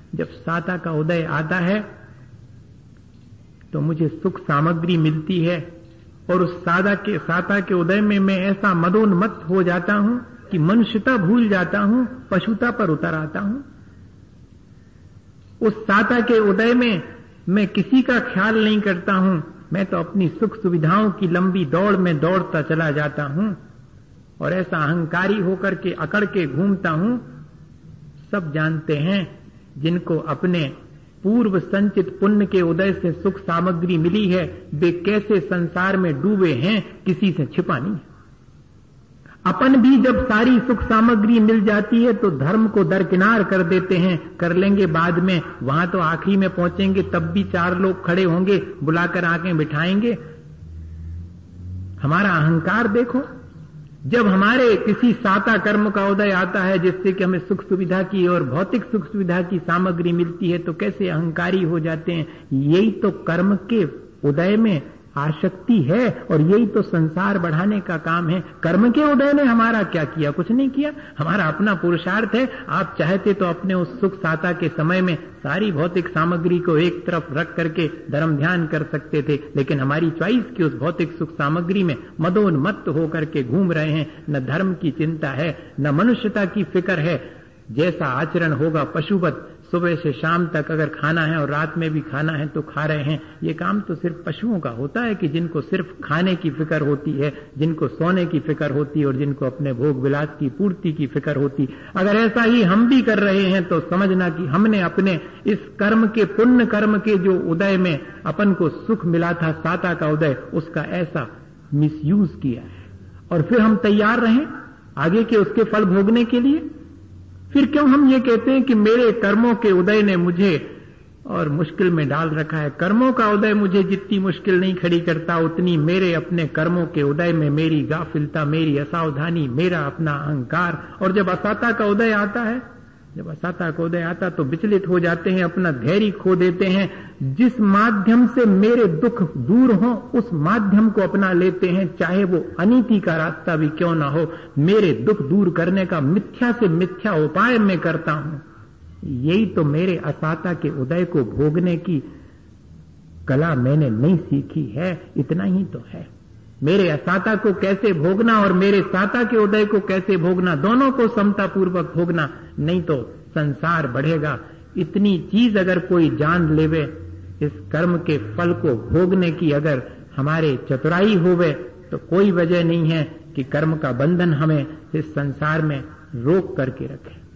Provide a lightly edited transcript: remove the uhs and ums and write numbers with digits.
जब साता का उदय आता है तो मुझे सुख सामग्री मिलती है, और उस साता के उदय में मैं ऐसा मदोन्मत्त हो जाता हूं कि मनुष्यता भूल जाता हूं, पशुता पर उतर आता हूं। उस साता के उदय में मैं किसी का ख्याल नहीं करता हूं, मैं तो अपनी सुख सुविधाओं की लंबी दौड़ में दौड़ता चला जाता हूं, और ऐसा अहंकारी होकर के अकड़ के घूमता हूं। सब जानते हैं जिनको अपने पूर्व संचित पुण्य के उदय से सुख सामग्री मिली है, वे कैसे संसार में डूबे हैं, किसी से छिपा नहीं। अपन भी जब सारी सुख सामग्री मिल जाती है तो धर्म को दरकिनार कर देते हैं, कर लेंगे बाद में, वहां तो आखिरी में पहुंचेंगे तब भी 4 लोग खड़े होंगे, बुलाकर आंखें बिठाएंगे। हमारा अहंकार देखो, जब हमारे किसी साता कर्म का उदय आता है जिससे कि हमें सुख सुविधा की और भौतिक सुख सुविधा की सामग्री मिलती है, तो कैसे अहंकारी हो जाते हैं। यही तो कर्म के उदय में आसक्ति है, और यही तो संसार बढ़ाने का काम है। कर्म के उदय ने हमारा क्या किया? कुछ नहीं किया। हमारा अपना पुरुषार्थ है। आप चाहते तो अपने उस सुख साता के समय में सारी भौतिक सामग्री को एक तरफ रख करके धर्म ध्यान कर सकते थे, लेकिन हमारी चॉइस की उस भौतिक सुख सामग्री में मदोन्मत्त होकर के घूम रहे हैं। न धर्म की चिंता है, न मनुष्यता की फिक्र है। जैसा आचरण होगा पशुवत, सुबह से शाम तक अगर खाना है और रात में भी खाना है तो खा रहे हैं। ये काम तो सिर्फ पशुओं का होता है कि जिनको सिर्फ खाने की फिक्र होती है, जिनको सोने की फिक्र होती है, और जिनको अपने भोग विलास की पूर्ति की फिक्र होती। अगर ऐसा ही हम भी कर रहे हैं तो समझना कि हमने अपने इस कर्म के, पुण्य कर्म के जो उदय में अपन को सुख मिला था, साता का उदय, उसका ऐसा मिसयूज किया है। और फिर हम तैयार रहें आगे के उसके फल भोगने के लिए। फिर क्यों हम ये कहते हैं कि मेरे कर्मों के उदय ने मुझे और मुश्किल में डाल रखा है। कर्मों का उदय मुझे जितनी मुश्किल नहीं खड़ी करता, उतनी मेरे अपने कर्मों के उदय में मेरी गाफिलता, मेरी असावधानी, मेरा अपना अहंकार। और जब असाता का उदय आता है, जब असाता का उदय आता तो विचलित हो जाते हैं, अपना धैर्य खो देते हैं। जिस माध्यम से मेरे दुख दूर हो उस माध्यम को अपना लेते हैं, चाहे वो अनीति का रास्ता भी क्यों ना हो। मेरे दुख दूर करने का मिथ्या से मिथ्या उपाय मैं करता हूं। यही तो मेरे असाता के उदय को भोगने की कला मैंने नहीं सीखी है। इतना ही तो है। मेरे असाता को कैसे भोगना और मेरे साता के उदय को कैसे भोगना, दोनों को समता पूर्वक भोगना, नहीं तो संसार बढ़ेगा। इतनी चीज अगर कोई जान लेवे, इस कर्म के फल को भोगने की अगर हमारे चतुराई होवे, तो कोई वजह नहीं है कि कर्म का बंधन हमें इस संसार में रोक करके रखे।